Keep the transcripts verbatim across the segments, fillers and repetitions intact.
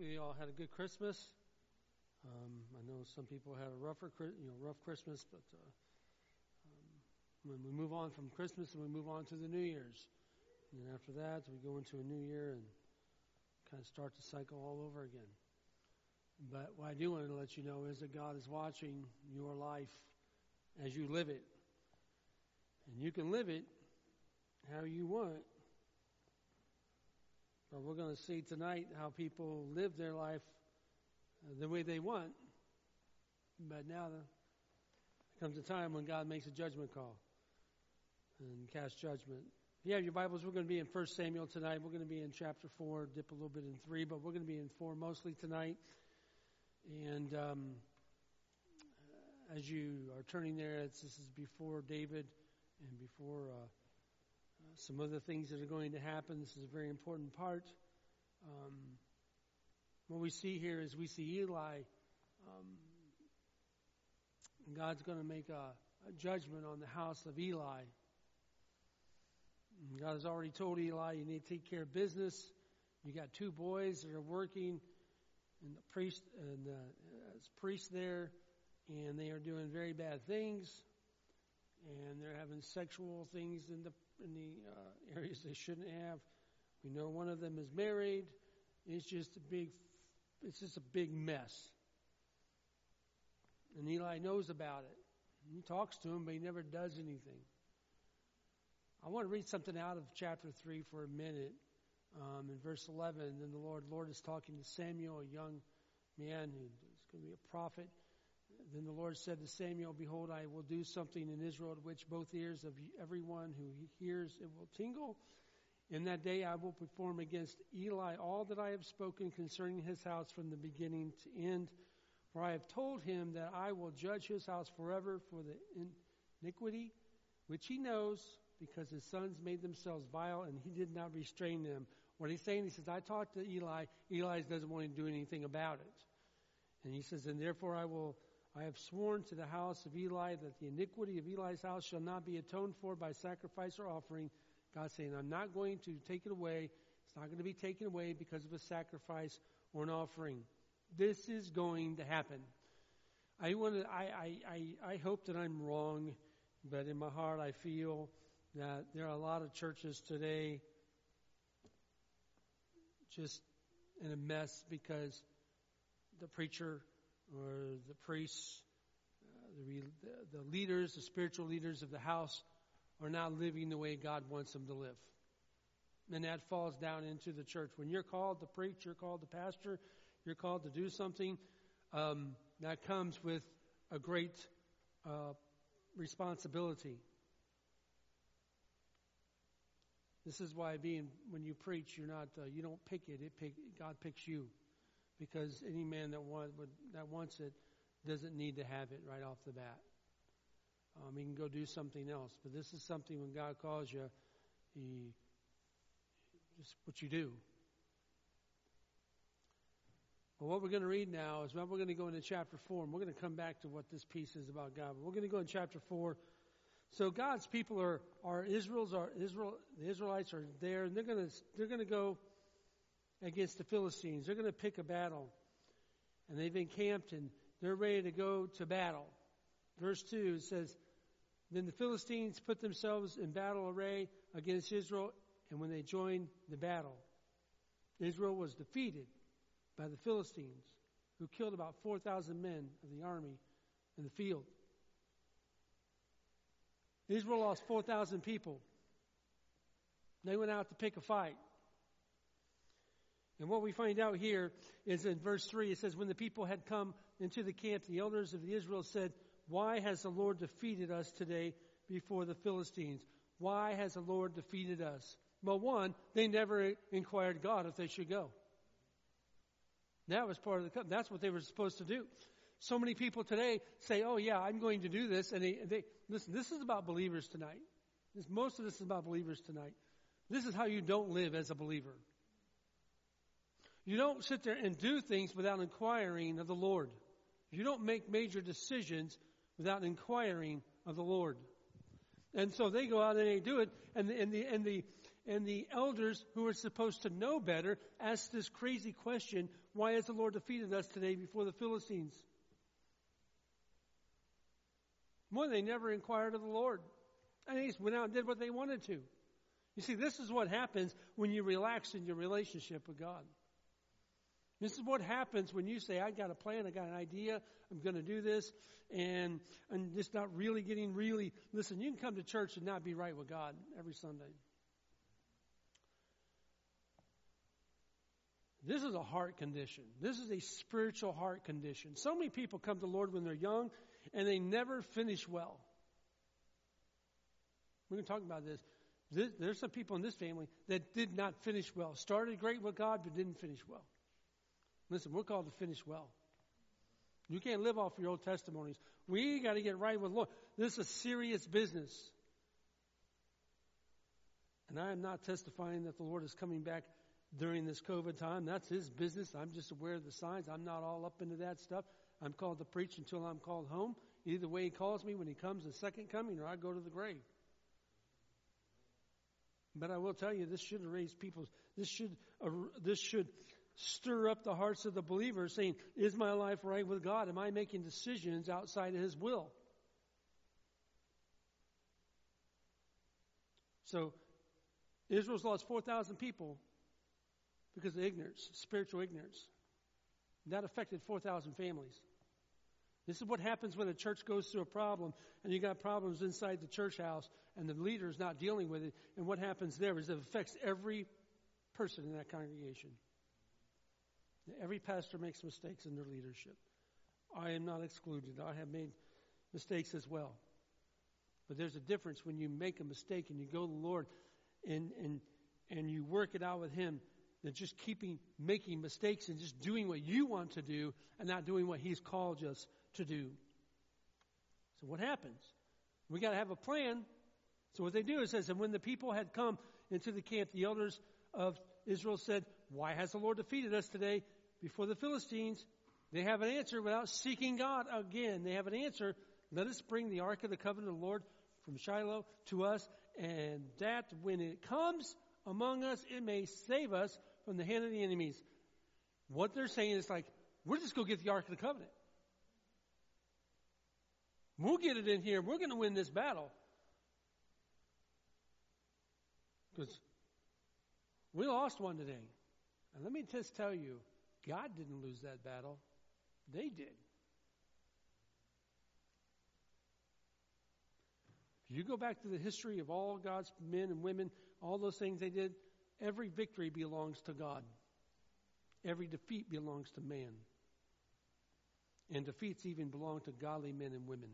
hopefully you all had a good Christmas. Um, I know some people had a rougher, you know, rough Christmas, but uh, um, when we move on from Christmas and we move on to the New Year's, and then after that we go into a new year and kind of start the cycle all over again. But what I do want to let you know is that God is watching your life as you live it, and you can live it how you want. But we're going to see tonight how people live their life the way they want. But now there comes a time when God makes a judgment call and casts judgment. If you have your Bibles, we're going to be in First Samuel tonight. We're going to be in chapter four, dip a little bit in three, but we're going to be in four mostly tonight. And um, as you are turning there, it's, this is before David and before uh, some other things that are going to happen. This is a very important part. Um, what we see here is we see Eli. Um, God's going to make a, a judgment on the house of Eli. And God has already told Eli, you need to take care of business. You got two boys that are working, and the priest and the as priests there, and they are doing very bad things, and they're having sexual things in the in the uh, areas they shouldn't have. We know one of them is married. It's just a big, it's just a big mess. And Eli knows about it. He talks to him, but he never does anything. I want to read something out of chapter three for a minute. Um, in verse eleven, then the Lord, Lord is talking to Samuel, a young man who is going to be a prophet. Then the Lord said to Samuel, behold, I will do something in Israel at which both ears of everyone who hears it will tingle. In that day I will perform against Eli all that I have spoken concerning his house from the beginning to end. For I have told him that I will judge his house forever for the iniquity which he knows, because his sons made themselves vile and he did not restrain them. What he's saying, he says, I talked to Eli. Eli doesn't want to do anything about it. And he says, and therefore I will, I have sworn to the house of Eli that the iniquity of Eli's house shall not be atoned for by sacrifice or offering. God's saying, I'm not going to take it away. It's not going to be taken away because of a sacrifice or an offering. This is going to happen. I want to, I, I, I, I hope that I'm wrong, but in my heart I feel that there are a lot of churches today just in a mess because the preacher or the priests, uh, the, the, the leaders, the spiritual leaders of the house are not living the way God wants them to live. And that falls down into the church. When you're called to preach, you're called to pastor, you're called to do something, um, that comes with a great uh, responsibility. This is why being when you preach, you're not uh, you don't pick it. It pick, God picks you, because any man that want, would, that wants it doesn't need to have it right off the bat. Um, he can go do something else. But this is something when God calls you, He just what you do. But what we're going to read now is we're going to go into chapter four, and we're going to come back to what this piece is about God. But we're going to go in chapter four. So God's people are are Israel's are Israel the Israelites are there, and they're going to they're going to go against the Philistines. They're going to pick a battle, and they've encamped and they're ready to go to battle. Verse two says, "Then the Philistines put themselves in battle array against Israel, and when they joined the battle, Israel was defeated by the Philistines, who killed about four thousand men of the army in the field." Israel lost four thousand people. They went out to pick a fight. And what we find out here is in verse three, it says, when the people had come into the camp, the elders of Israel said, why has the Lord defeated us today before the Philistines? Why has the Lord defeated us? Well, one, they never inquired God if they should go. That was part of the covenant. That's what they were supposed to do. So many people today say, oh yeah, I'm going to do this. And they, they listen, this is about believers tonight. This, most of this is about believers tonight. This is how you don't live as a believer. You don't sit there and do things without inquiring of the Lord. You don't make major decisions without inquiring of the Lord. And so they go out and they do it. And the, and the, and the, And the elders, who are supposed to know better, asked this crazy question, why has the Lord defeated us today before the Philistines? One, they never inquired of the Lord. And they just went out and did what they wanted to. You see, this is what happens when you relax in your relationship with God. This is what happens when you say, I got a plan, I got an idea, I'm going to do this, and I'm just not really getting really... Listen, you can come to church and not be right with God every Sunday. This is a heart condition. This is a spiritual heart condition. So many people come to the Lord when they're young, and they never finish well. We're going to talk about this. this. There's some people in this family that did not finish well. Started great with God, but didn't finish well. Listen, we're called to finish well. You can't live off your old testimonies. We got to get right with the Lord. This is a serious business. And I am not testifying that the Lord is coming back during this COVID time. That's His business. I'm just aware of the signs. I'm not all up into that stuff. I'm called to preach until I'm called home. Either way He calls me, when He comes the second coming, or I go to the grave. But I will tell you, this should raise people's, this should, uh, this should stir up the hearts of the believers, saying, is my life right with God? Am I making decisions outside of His will? So, Israel's lost four thousand people because of ignorance, spiritual ignorance. That affected four thousand families. This is what happens when a church goes through a problem and you got problems inside the church house and the leader's not dealing with it. And what happens there is it affects every person in that congregation. Every pastor makes mistakes in their leadership. I am not excluded. I have made mistakes as well. But there's a difference when you make a mistake and you go to the Lord and and and you work it out with Him, than just keeping making mistakes and just doing what you want to do and not doing what He's called us to do. So what happens? We got to have a plan. So what they do is says, and when the people had come into the camp, the elders of Israel said, why has the Lord defeated us today before the Philistines? They have an answer without seeking God again. They have an answer. Let us bring the Ark of the Covenant of the Lord from Shiloh to us, and that when it comes among us, it may save us from the hand of the enemies. What they're saying is like, we're just going to get the Ark of the Covenant. We'll get it in here. We're going to win this battle. Because we lost one today. And let me just tell you, God didn't lose that battle. They did. If you go back to the history of all God's men and women, all those things they did, every victory belongs to God. Every defeat belongs to man. And defeats even belong to godly men and women.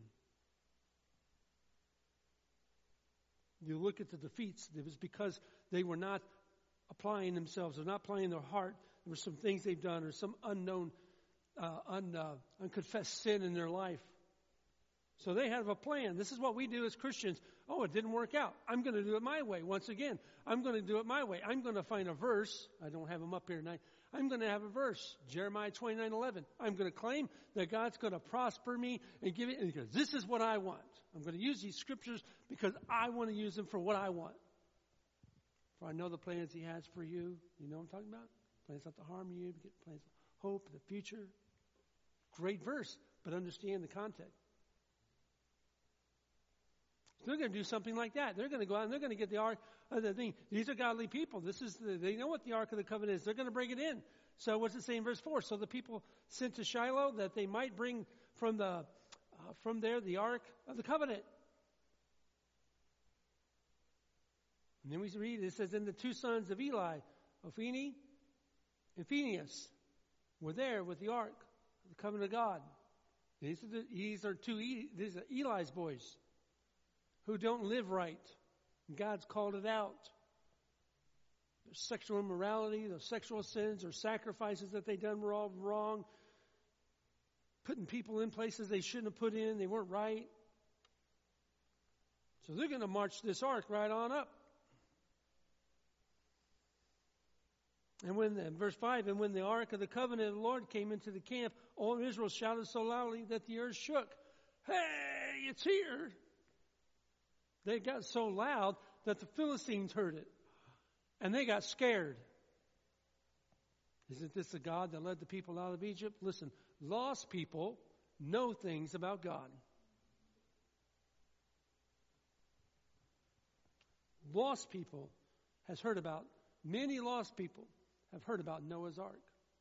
You look at the defeats, it was because they were not applying themselves, they're not applying their heart. There were some things they've done or some unknown, uh, un, uh, unconfessed sin in their life. So they have a plan. This is what we do as Christians. Oh, it didn't work out. I'm going to do it my way. Once again, I'm going to do it my way. I'm going to find a verse. I don't have them up here tonight. I'm going to have a verse. Jeremiah twenty-nine eleven. I'm going to claim that God's going to prosper me and give it. And because this is what I want. I'm going to use these scriptures because I want to use them for what I want. For I know the plans He has for you. You know what I'm talking about? Plans not to harm you. Plans of hope, the future. Great verse, but understand the context. They're going to do something like that. They're going to go out and they're going to get the Ark of the thing. These are godly people. This is the, they know what the Ark of the Covenant is. They're going to bring it in. So what's it say in verse four? So the people sent to Shiloh that they might bring from the uh, from there the Ark of the Covenant. And then we read, it says, and the two sons of Eli, Hophni and Phinehas, were there with the Ark of the Covenant of God. These are, the, these are two, these are Eli's boys, who don't live right. God's called it out. Their sexual immorality, their sexual sins, or sacrifices that they done were all wrong. Putting people in places they shouldn't have put in. They weren't right. So they're going to march this ark right on up. And when, the, verse five, and when the Ark of the Covenant of the Lord came into the camp, all Israel shouted so loudly that the earth shook. Hey, it's here. They got so loud that the Philistines heard it. And they got scared. Isn't this the God that led the people out of Egypt? Listen, lost people know things about God. Lost people has heard about, many lost people have heard about Noah's Ark.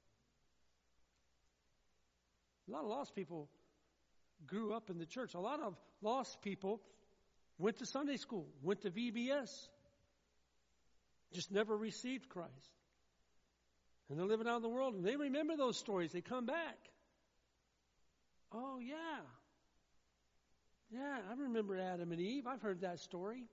A lot of lost people grew up in the church. A lot of lost people went to Sunday school, went to V B S, just never received Christ. And they're living out in the world, and they remember those stories. They come back. Oh, yeah. Yeah, I remember Adam and Eve. I've heard that story.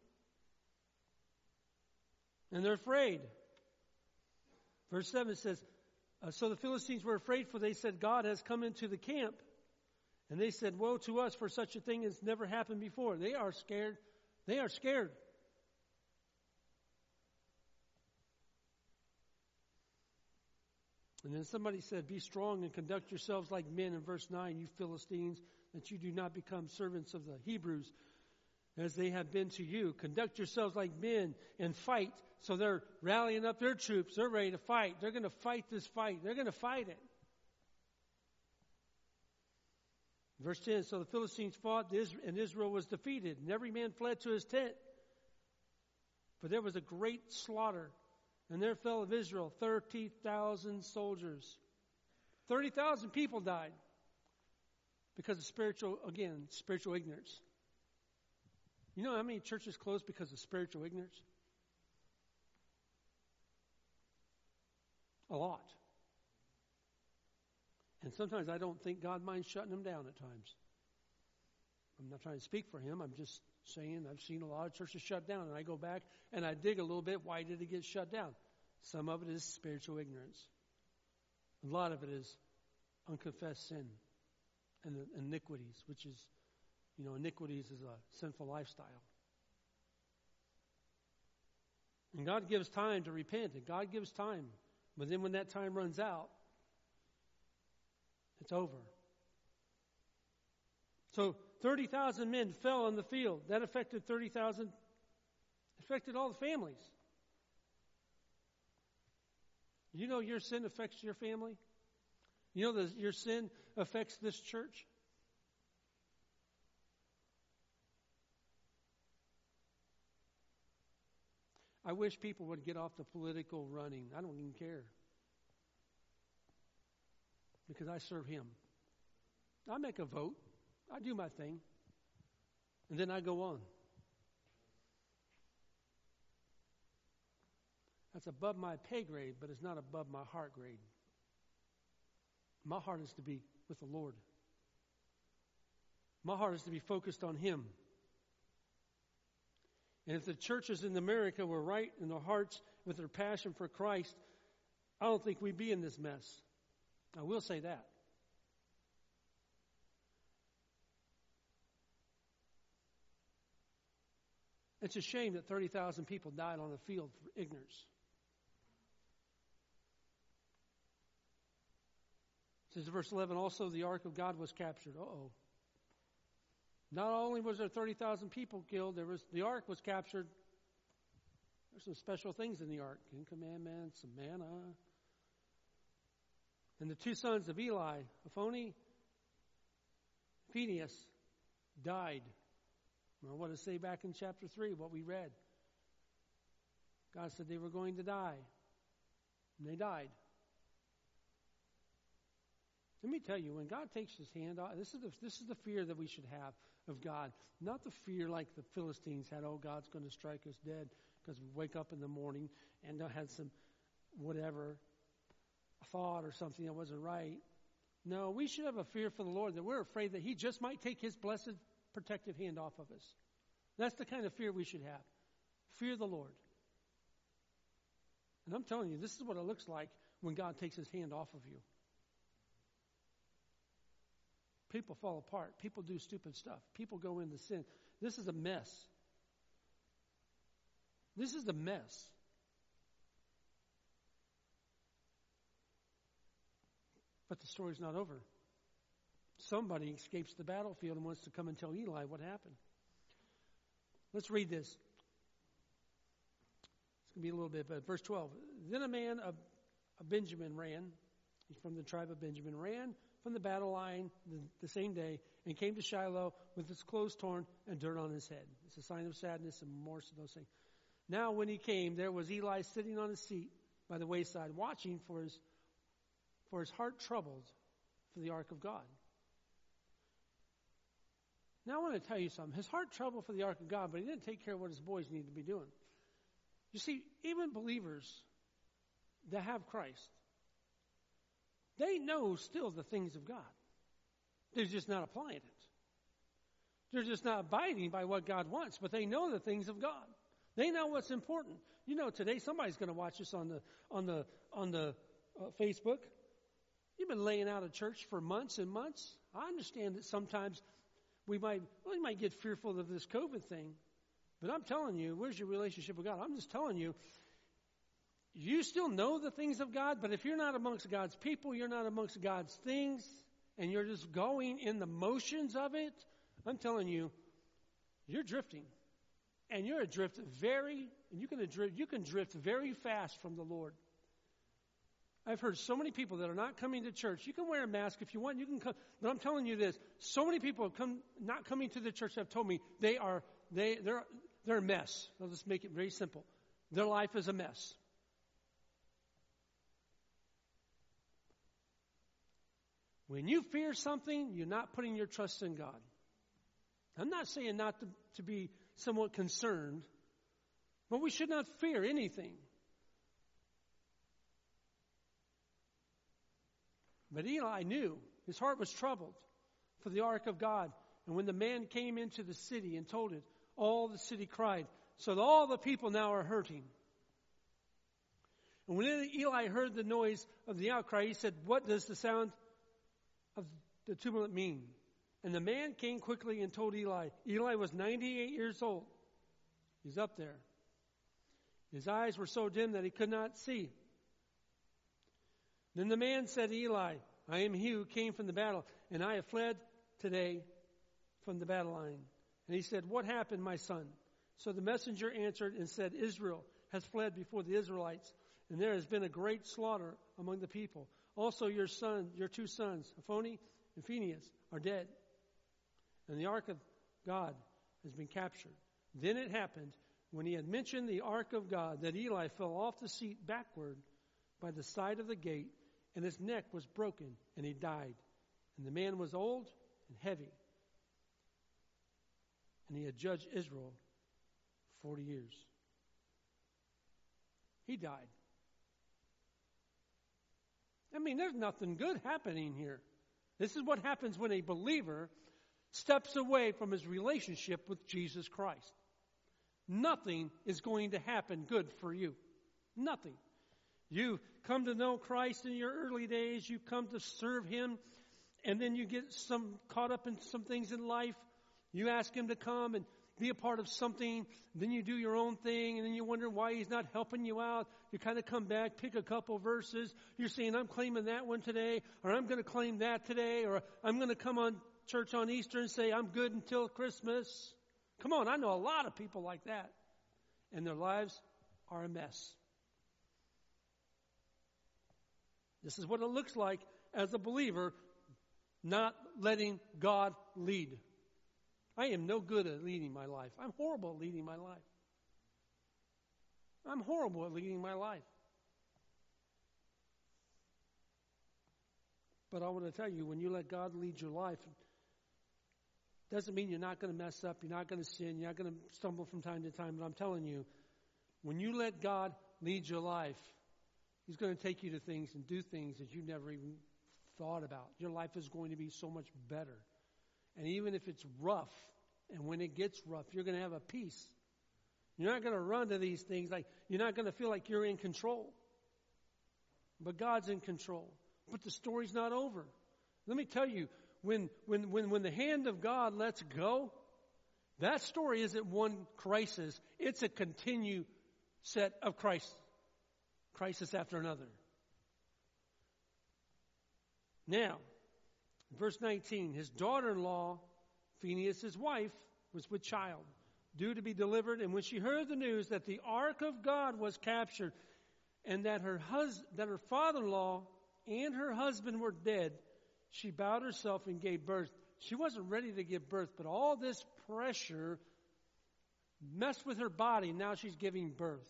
And they're afraid. Verse seven says, uh, so the Philistines were afraid, for they said, God has come into the camp. And they said, woe to us, for such a thing has never happened before. They are scared. They are scared. And then somebody said, be strong and conduct yourselves like men in verse nine, you Philistines, that you do not become servants of the Hebrews as they have been to you. Conduct yourselves like men and fight. So they're rallying up their troops. They're ready to fight. They're going to fight this fight. They're going to fight it. Verse ten, so the Philistines fought and Israel was defeated, and every man fled to his tent. For there was a great slaughter, and there fell of Israel thirty thousand soldiers. thirty thousand people died because of spiritual, again, spiritual ignorance. You know how many churches closed because of spiritual ignorance? A lot. And sometimes I don't think God minds shutting them down at times. I'm not trying to speak for him. I'm just saying I've seen a lot of churches shut down. And I go back and I dig a little bit. Why did it get shut down? Some of it is spiritual ignorance. A lot of it is unconfessed sin and iniquities, which is, you know, iniquities is a sinful lifestyle. And God gives time to repent. And God gives time. But then when that time runs out, it's over. So thirty thousand men fell on the field. That affected thirty thousand, affected all the families. You know your sin affects your family? You know that your sin affects this church? I wish people would get off the political running. I don't even care. Because I serve him. I make a vote. I do my thing. And then I go on. That's above my pay grade, but it's not above my heart grade. My heart is to be with the Lord. My heart is to be focused on him. And if the churches in America were right in their hearts with their passion for Christ, I don't think we'd be in this mess. I will say that. It's a shame that thirty thousand people died on the field for ignorance. It says in verse eleven, also the ark of God was captured. Uh-oh. Not only was there thirty thousand people killed, there was the ark was captured. There's some special things in the ark. Ten Commandments, some manna. And the two sons of Eli, Hophni, Phinehas, died. Well, what does it say back in chapter three, what we read? God said they were going to die. And they died. Let me tell you, when God takes his hand off, this is the, this is the fear that we should have of God. Not the fear like the Philistines had, oh, God's going to strike us dead because we wake up in the morning and had some whatever thought or something that wasn't right. No, we should have a fear for the Lord that we're afraid that he just might take his blessed protective hand off of us. That's the kind of fear we should have. Fear the Lord. And I'm telling you, this is what it looks like when God takes his hand off of you. People fall apart. People do stupid stuff. People go into sin. This is a mess. This is a mess. But the story's not over. Somebody escapes the battlefield and wants to come and tell Eli what happened. Let's read this. It's can be a little bit, but verse twelve. Then a man of, of Benjamin ran, he's from the tribe of Benjamin, ran from the battle line the, the same day and came to Shiloh with his clothes torn and dirt on his head. It's a sign of sadness and remorse and those things. Now when he came, there was Eli sitting on his seat by the wayside, watching for his, for his heart troubled for the ark of God. Now I want to tell you something. His heart troubled for the ark of God, but he didn't take care of what his boys needed to be doing. You see, even believers that have Christ, they know still the things of God. They're just not applying it. They're just not abiding by what God wants, but they know the things of God. They know what's important. You know, today somebody's going to watch us on the on the on the uh, Facebook. You've been laying out a church for months and months. I understand that sometimes we might we might get fearful of this COVID thing, but I'm telling you, where's your relationship with God? I'm just telling you, you still know the things of God, but if you're not amongst God's people, you're not amongst God's things, and you're just going in the motions of it, I'm telling you, you're drifting. And you're adrift very, and you can adrift, you can drift very fast from the Lord. I've heard so many people that are not coming to church. You can wear a mask if you want. You can come, but I'm telling you this: so many people have come not coming to the church have told me they are they they're they're a mess. I'll just make it very simple. Their life is a mess. When you fear something, you're not putting your trust in God. I'm not saying not to, to be somewhat concerned, but we should not fear anything. But Eli knew his heart was troubled for the ark of God. And when the man came into the city and told it, all the city cried. So that all the people now are hurting. And when Eli heard the noise of the outcry, he said, "What does the sound of the tumult mean?" And the man came quickly and told Eli. Eli was ninety-eight years old. He's up there. His eyes were so dim that he could not see. Then the man said to Eli, "I am he who came from the battle, and I have fled today from the battle line." And he said, "What happened, my son?" So the messenger answered and said, "Israel has fled before the Israelites, and there has been a great slaughter among the people. Also your son, your two sons, Hophni and Phinehas, are dead. And the ark of God has been captured." Then it happened, when he had mentioned the ark of God, that Eli fell off the seat backward by the side of the gate, and his neck was broken, and he died. And the man was old and heavy, and he had judged Israel forty years. He died. I mean, there's nothing good happening here. This is what happens when a believer steps away from his relationship with Jesus Christ. Nothing is going to happen good for you. Nothing. You come to know Christ in your early days. You come to serve Him. And then you get some caught up in some things in life. You ask Him to come and be a part of something. Then you do your own thing. And then you wonder why He's not helping you out. You kind of come back, pick a couple verses. You're saying, "I'm claiming that one today." Or "I'm going to claim that today." Or "I'm going to come on church on Easter and say, "I'm good until Christmas." Come on, I know a lot of people like that. And their lives are a mess. This is what it looks like as a believer, not letting God lead. I am no good at leading my life. I'm horrible at leading my life. I'm horrible at leading my life. But I want to tell you, when you let God lead your life, doesn't mean you're not going to mess up, you're not going to sin, you're not going to stumble from time to time. But I'm telling you, when you let God lead your life, He's going to take you to things and do things that you never even thought about. Your life is going to be so much better. And even if it's rough, and when it gets rough, you're going to have a peace. You're not going to run to these things like, you're not going to feel like you're in control. But God's in control. But the story's not over. Let me tell you, When, when, when, when the hand of God lets go, that story isn't one crisis. It's a continued set of crisis, crisis after another. Now, verse nineteen, his daughter-in-law, Phinehas' wife, was with child. due to be delivered. And when she heard the news that the ark of God was captured and that her hus- that her father-in-law and her husband were dead, she bowed herself and gave birth. She wasn't ready to give birth, but all this pressure messed with her body. Now she's giving birth.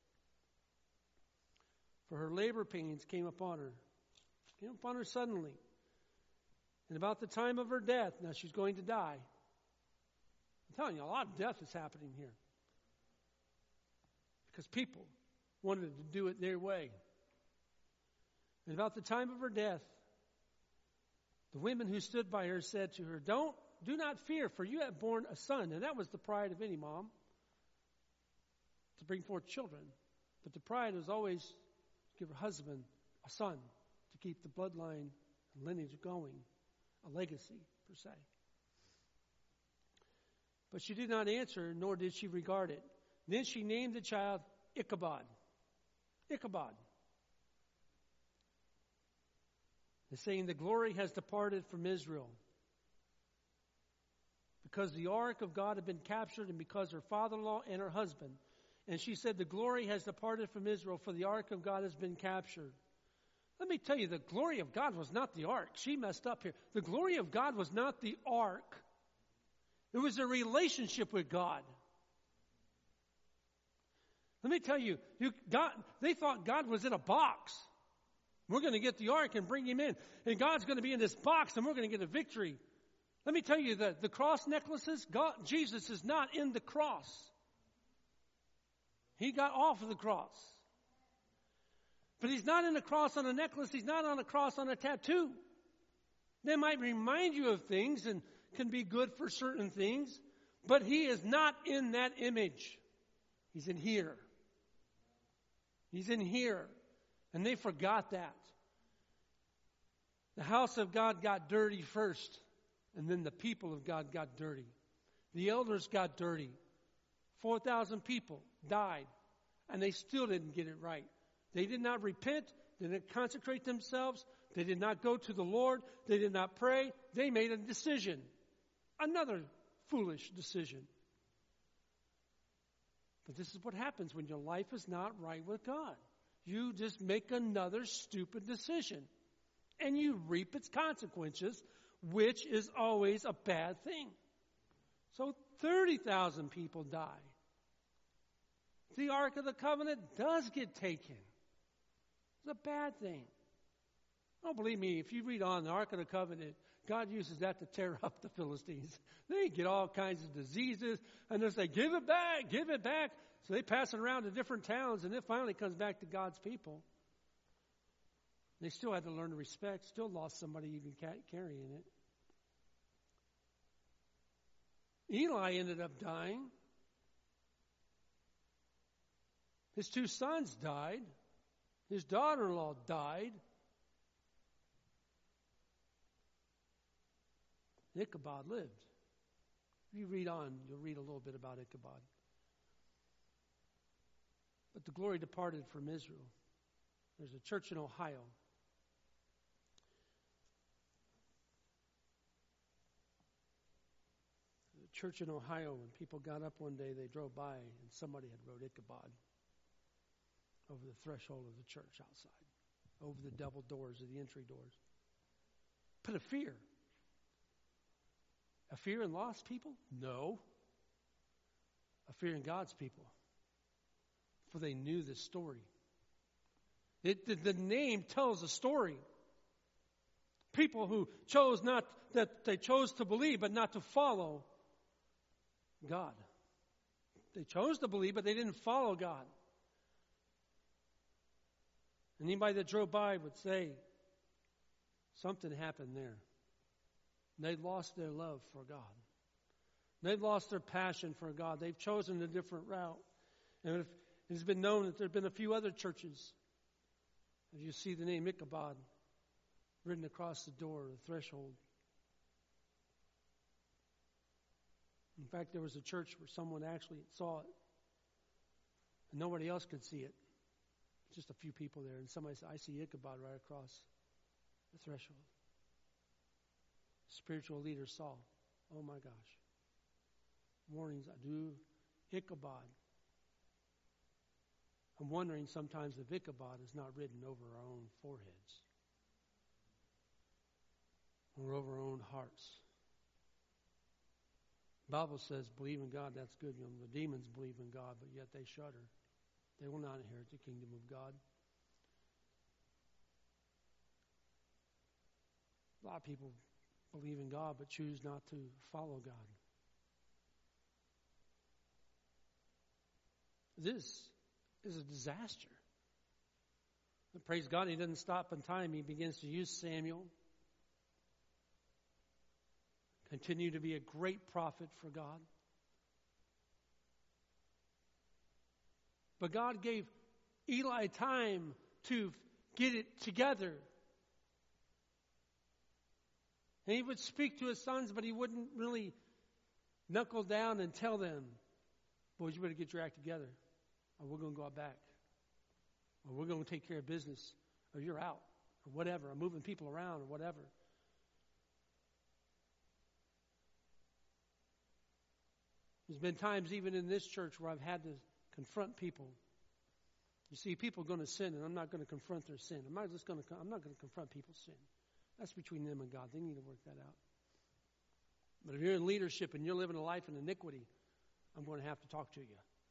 For her labor pains came upon her. Came upon her suddenly. And about the time of her death, now she's going to die. I'm telling you, a lot of death is happening here. Because people wanted to do it their way. And about the time of her death, the women who stood by her said to her, Don't, do not fear, for you have borne a son. And that was the pride of any mom, to bring forth children. But the pride was always to give her husband a son, to keep the bloodline and lineage going, a legacy, per se. But she did not answer, nor did she regard it. Then she named the child Ichabod. Ichabod. And saying, the glory has departed from Israel. Because the ark of God had been captured, and because her father-in-law and her husband. And she said, the glory has departed from Israel, for the ark of God has been captured. Let me tell you, the glory of God was not the ark. She messed up here. The glory of God was not the ark. It was a relationship with God. Let me tell you, you God, they thought God was in a box. We're going to get the ark and bring him in. And God's going to be in this box and we're going to get a victory. Let me tell you that the cross necklaces, God, Jesus is not in the cross. He got off of the cross. But he's not in the cross on a necklace. He's not on a cross on a tattoo. They might remind you of things and can be good for certain things. But he is not in that image. He's in here. He's in here. And they forgot that. The house of God got dirty first. And then the people of God got dirty. The elders got dirty. four thousand people died. And they still didn't get it right. They did not repent. They didn't consecrate themselves. They did not go to the Lord. They did not pray. They made a decision. Another foolish decision. But this is what happens when your life is not right with God. You just make another stupid decision. And you reap its consequences, which is always a bad thing. So thirty thousand people die. The Ark of the Covenant does get taken. It's a bad thing. Don't believe me, if you read on the Ark of the Covenant, God uses that to tear up the Philistines. They get all kinds of diseases, and they say, give it back, give it back. So they pass it around to different towns, and it finally comes back to God's people. They still had to learn to respect, still lost somebody even carrying it. Eli ended up dying. His two sons died. His daughter-in-law died. Ichabod lived. If you read on, you'll read a little bit about Ichabod. But the glory departed from Israel. There's a church in Ohio. There's a church in Ohio, when people got up one day, they drove by, and somebody had wrote Ichabod over the threshold of the church outside, over the double doors of the entry doors. Put a fear. A fear in lost people? No. A fear in God's people. For they knew the story. It, the, the name tells a story. People who chose not, that they chose to believe, but not to follow God. They chose to believe, but they didn't follow God. Anybody that drove by would say, something happened there. They lost their love for God. They've lost their passion for God. They've chosen a different route. And if, it's been known that there have been a few other churches. As you see the name Ichabod written across the door, the threshold. In fact, there was a church where someone actually saw it. And nobody else could see it. Just a few people there. And somebody said, I see Ichabod right across the threshold. Spiritual leader saw. Oh my gosh. Warnings. Do Ichabod. I'm wondering sometimes if Ichabod is not written over our own foreheads or over our own hearts. The Bible says, believe in God, that's good. You know, the demons believe in God, but yet they shudder. They will not inherit the kingdom of God. A lot of people believe in God, but choose not to follow God. This is a disaster. But praise God, he doesn't stop in time. He begins to use Samuel. Continue to be a great prophet for God. But God gave Eli time to get it together. And he would speak to his sons, but he wouldn't really knuckle down and tell them, boys, you better get your act together, or we're going to go out back, or we're going to take care of business, or you're out, or whatever, or moving people around, or whatever. There's been times even in this church where I've had to confront people. You see, people are going to sin, and I'm not going to confront their sin. I'm not just going to. I'm not going to confront people's sin. That's between them and God. They need to work that out. But if you're in leadership and you're living a life in iniquity, I'm going to have to talk to you.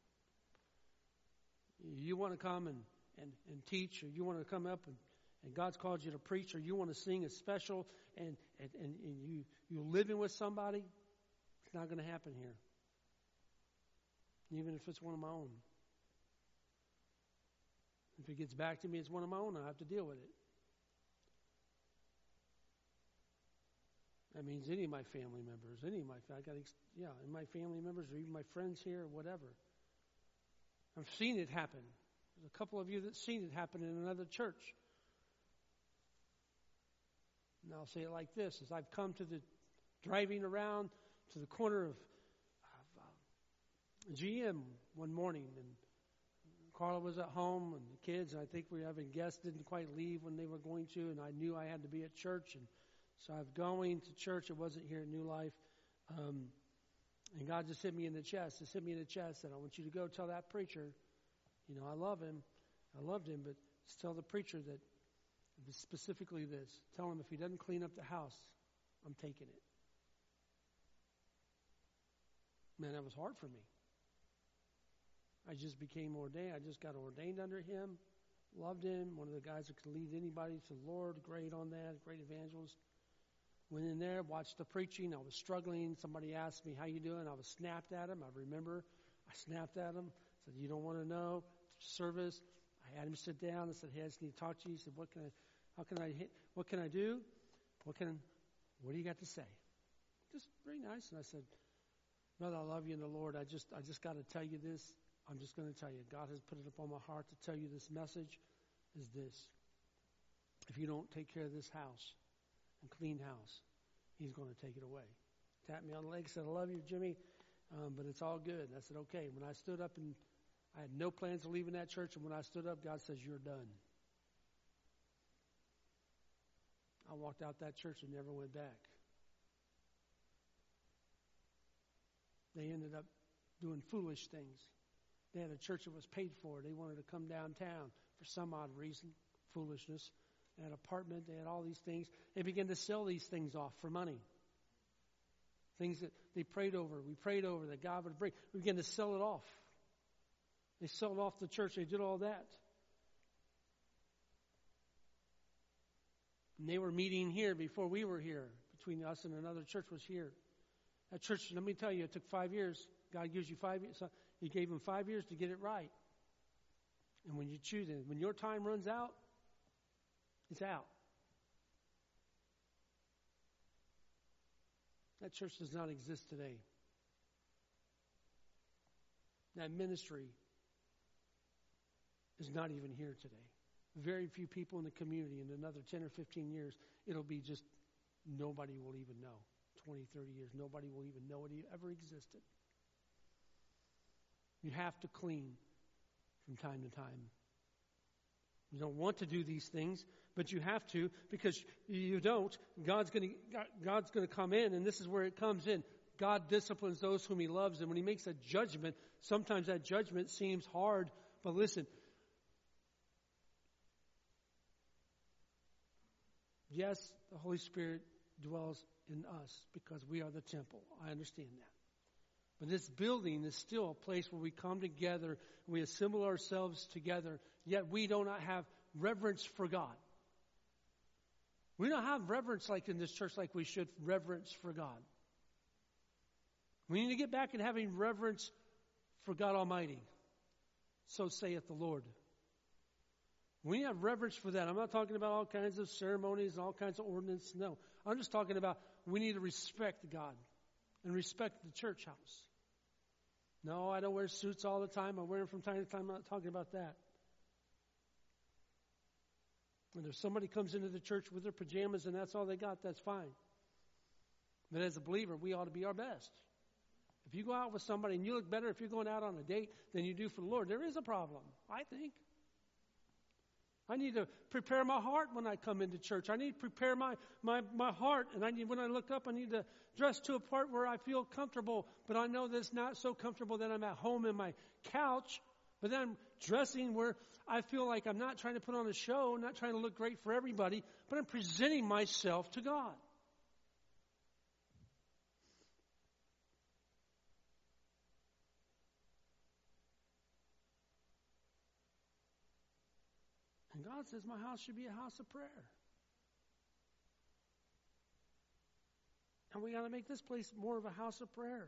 You want to come and, and, and teach, or you want to come up and, and God's called you to preach, or you want to sing a special, and, and, and, and you, you're living with somebody, it's not going to happen here. Even if it's one of my own. If it gets back to me, it's one of my own, I have to deal with it. That means any of my family members, any of my, I got, yeah, my family members, or even my friends here, or whatever. I've seen it happen. There's a couple of you that's seen it happen in another church. And I'll say it like this: as I've come to the driving around to the corner of, of uh, G M one morning, and Carla was at home, and the kids, and I think we were having guests, didn't quite leave when they were going to, and I knew I had to be at church, and so I was going to church. It wasn't here at New Life. Um, and God just hit me in the chest. Just hit me in the chest. And I want you to go tell that preacher, you know, I love him. I loved him. But just tell the preacher that, specifically this. Tell him if he doesn't clean up the house, I'm taking it. Man, that was hard for me. I just became ordained. I just got ordained under him. Loved him. One of the guys that could lead anybody to the Lord. Great on that. Great evangelist. Went in there, watched the preaching. I was struggling. Somebody asked me, how you doing? I was snapped at him. I remember I snapped at him. Said, you don't want to know. Service. I had him sit down. I said, hey, I just need to talk to you. He said, what can I, how can I, what can I do? What can, what do you got to say? Just very nice. And I said, brother, I love you in the Lord. I just, I just got to tell you this. I'm just going to tell you. God has put it upon my heart to tell you this message is this. If you don't take care of this house, and clean house, he's going to take it away. Tapped me on the leg, said, I love you, Jimmy, um, but it's all good. And I said, okay. When I stood up, and I had no plans of leaving that church, and when I stood up, God says, you're done. I walked out that church and never went back. They ended up doing foolish things. They had a church that was paid for. They wanted to come downtown for some odd reason, foolishness. They had an apartment. They had all these things. They began to sell these things off for money. Things that they prayed over. We prayed over that God would bring. We began to sell it off. They sold off the church. They did all that. And they were meeting here before we were here. Between us and another church was here. That church, let me tell you, it took five years. God gives you five years. So he gave them five years to get it right. And when you choose it, when your time runs out, it's out. That church does not exist today. That ministry is not even here today. Very few people in the community. In another ten or fifteen years, it'll be just nobody will even know. twenty, thirty years, nobody will even know it ever existed. You have to clean from time to time. You don't want to do these things, but you have to, because you don't. God's going to God's going to come in, and this is where it comes in. God disciplines those whom He loves. And when He makes a judgment, sometimes that judgment seems hard. But listen, yes, the Holy Spirit dwells in us because we are the temple. I understand that. But this building is still a place where we come together, we assemble ourselves together, yet we do not have reverence for God. We don't have reverence like in this church like we should reverence for God. We need to get back in having reverence for God Almighty. So saith the Lord. We need to have reverence for that. I'm not talking about all kinds of ceremonies and all kinds of ordinances. No. I'm just talking about we need to respect God and respect the church house. No, I don't wear suits all the time. I wear them from time to time. I'm not talking about that. And if somebody comes into the church with their pajamas and that's all they got, that's fine. But as a believer, we ought to be our best. If you go out with somebody and you look better if you're going out on a date than you do for the Lord, there is a problem, I think. I need to prepare my heart when I come into church. I need to prepare my, my, my heart. And I need, when I look up, I need to dress to a part where I feel comfortable. But I know that it's not so comfortable that I'm at home in my couch. But then I'm dressing where I feel like I'm not trying to put on a show, not trying to look great for everybody, but I'm presenting myself to God. And God says my house should be a house of prayer. And we got to make this place more of a house of prayer.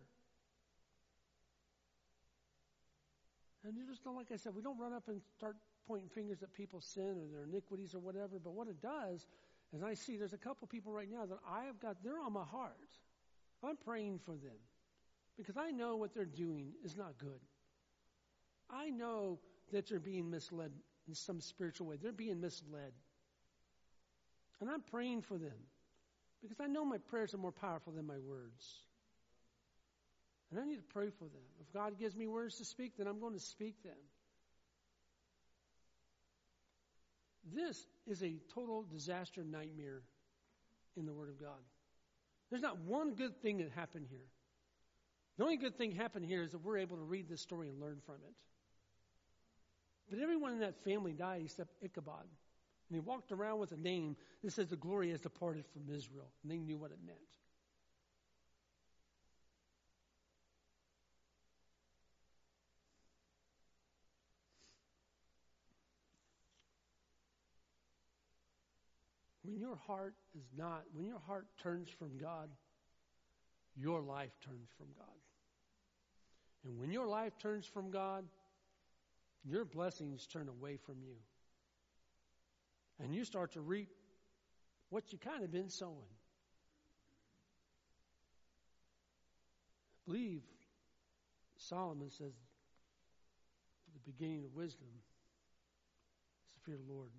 And you just don't, like I said, we don't run up and start pointing fingers at people's sin or their iniquities or whatever. But what it does is I see there's a couple people right now that I have got, they're on my heart. I'm praying for them because I know what they're doing is not good. I know that they're being misled in some spiritual way. They're being misled. And I'm praying for them because I know my prayers are more powerful than my words. And I need to pray for them. If God gives me words to speak, then I'm going to speak them. This is a total disaster nightmare in the Word of God. There's not one good thing that happened here. The only good thing happened here is that we're able to read this story and learn from it. But everyone in that family died except Ichabod. And he walked around with a name that says the glory has departed from Israel. And they knew what it meant. When your heart is not, when your heart turns from God, your life turns from God. And when your life turns from God, your blessings turn away from you. And you start to reap what you kind of been sowing. I believe Solomon says the beginning of wisdom is the fear of the Lord.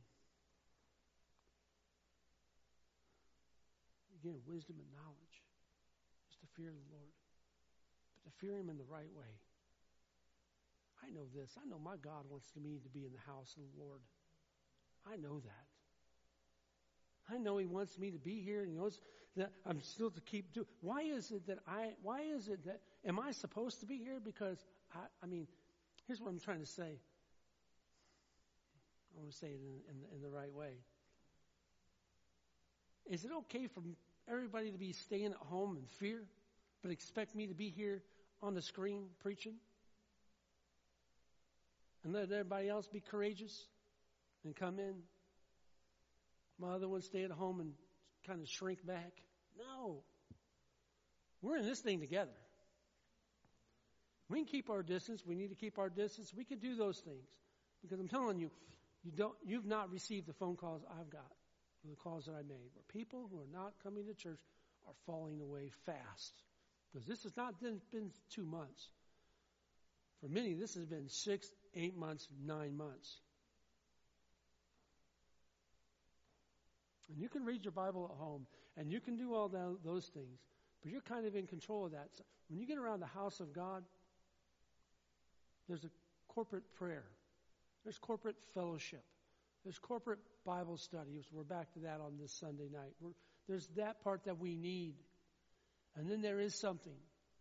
Again, wisdom and knowledge is to fear the Lord. But to fear Him in the right way. I know this. I know my God wants me to be in the house of the Lord. I know that. I know He wants me to be here, and He knows that I'm still to keep doing. Why is it that I, why is it that, am I supposed to be here? Because, I, I mean, here's what I'm trying to say. I want to say it in, in, in the right way. Is it okay for everybody to be staying at home in fear, but expect me to be here on the screen preaching? And let everybody else be courageous and come in? My other ones stay at home and kind of shrink back? No. We're in this thing together. We can keep our distance. We need to keep our distance. We can do those things. Because I'm telling you, you don't, you've not received the phone calls I've got. The calls that I made, where people who are not coming to church are falling away fast. Because this has not been, been two months. For many, this has been six, eight months, nine months. And you can read your Bible at home, and you can do all that, those things, but you're kind of in control of that. So when you get around the house of God, there's a corporate prayer. There's corporate fellowship. There's corporate Bible studies. We're back to that on this Sunday night. We're, there's that part that we need. And then there is something.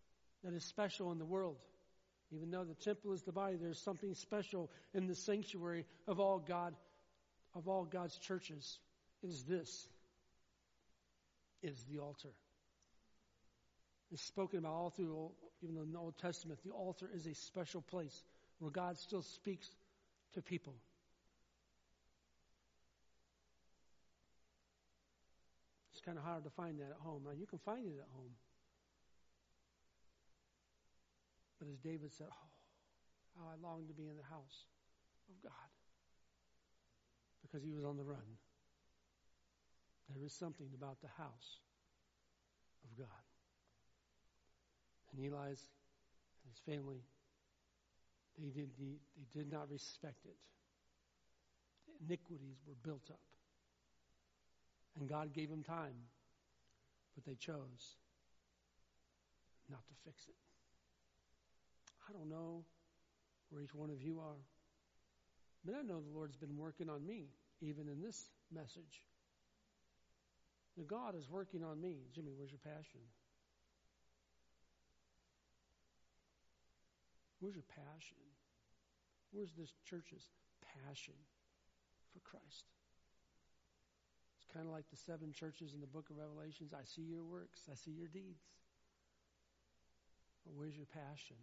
that is special in the world. Even though the temple is the body, there's something special in the sanctuary of all God, of all God's churches. It is this. It is the altar. It's spoken about all through, even in the Old Testament. The altar is a special place where God still speaks to people. It's kind of hard to find that at home. Now, you can find it at home. But as David said, oh, how I long to be in the house of God. Because he was on the run. There is something about the house of God. And Eli's and his family, they did, they did not respect it. The iniquities were built up. And God gave them time, but they chose not to fix it. I don't know where each one of you are, but I know the Lord's been working on me, even in this message. That God is working on me. Jimmy, where's your passion? Where's your passion? Where's this church's passion for Christ? It's kind of like the seven churches in the book of Revelations. I see your works. I see your deeds. But where's your passion?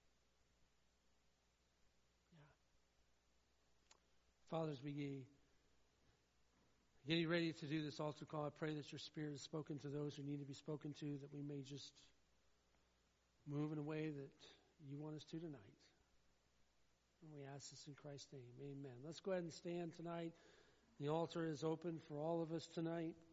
Yeah. Fathers, we getting ready to do this altar call. I pray that your Spirit is spoken to those who need to be spoken to, that we may just move in a way that you want us to tonight. And we ask this in Christ's name. Amen. Let's go ahead and stand tonight. The altar is open for all of us tonight.